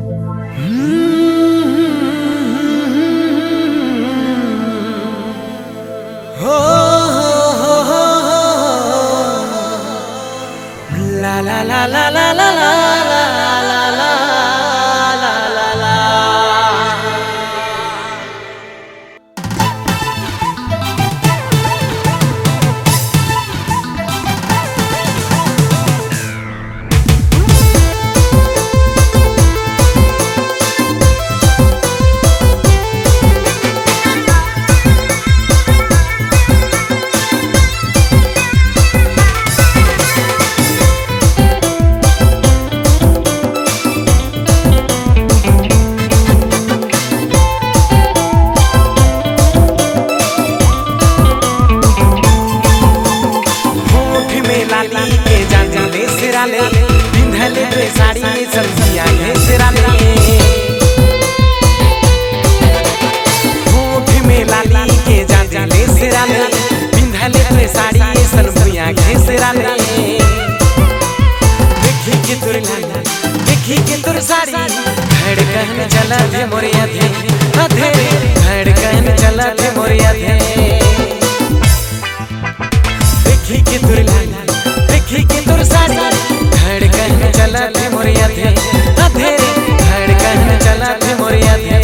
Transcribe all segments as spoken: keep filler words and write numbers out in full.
हो हो हो ला ला ला ला ला ला ला ला ला ला ला। पिंधले रे साड़ी सब्जिया घेसराले होठ में लाली के जाजले सिराले पिंधले रे साड़ी सब्जिया घेसराले। देखी के तोर लाला देखी के तोर साड़ी धड़कन चला दे मोरे अधे अधे धड़कन चला दे मोरे अधे। देखी के तोर लाला देखी के तोर साड़ी धड़कन चला थे मोरे अधे अधे धड़कन चला थे मोरे अधे।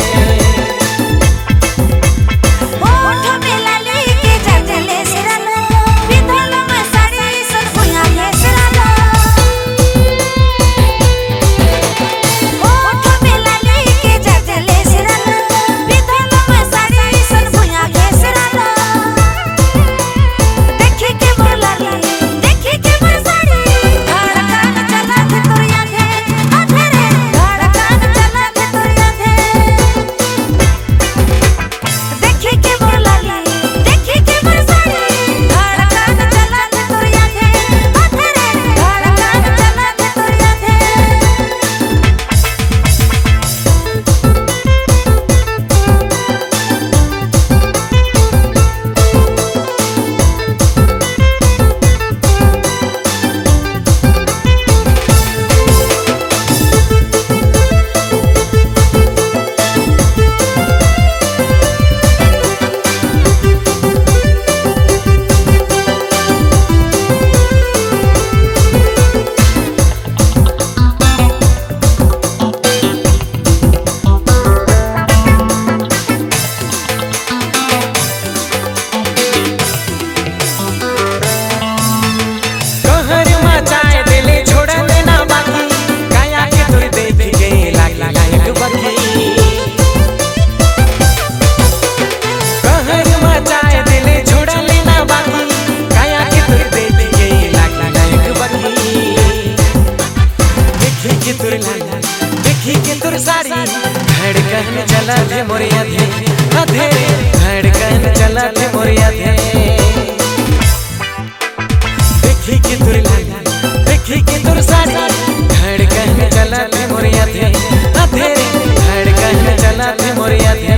देखी के तोर साड़ी धड़कन चला थे मोरे अधे अधे धड़कन चला थे मोरे अधे। देखी के तोर लाला देखी के तोर साड़ी धड़कन चला थे मोरे अधे अधे धड़कन चला थे मोरे अधे।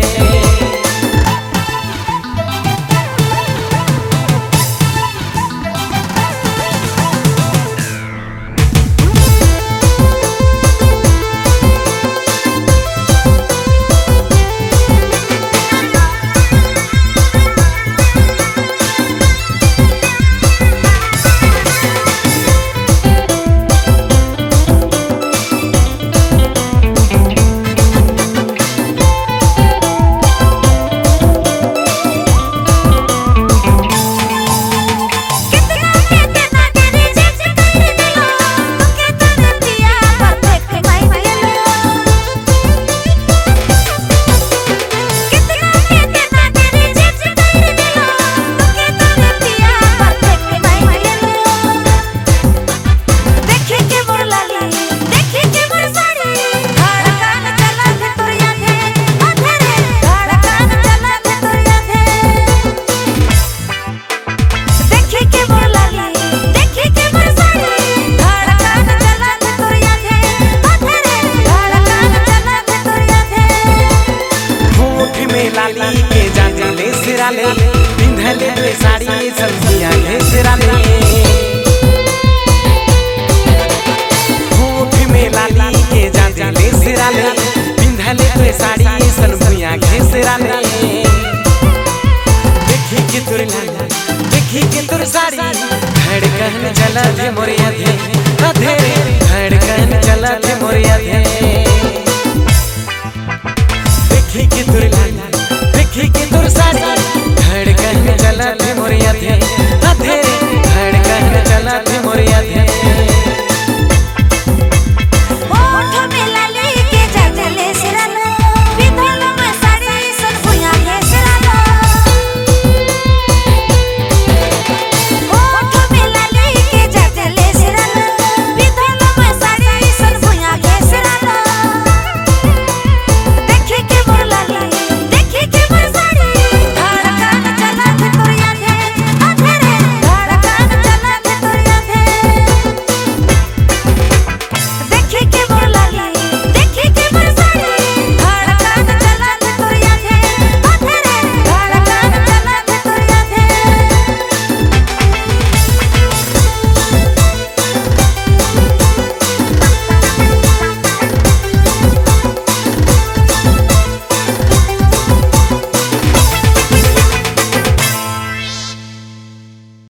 तोर साड़ी धड़कन चला थे मोरिया थे अधे धड़कन चला थे मोरिया थे देखी के तोर लाला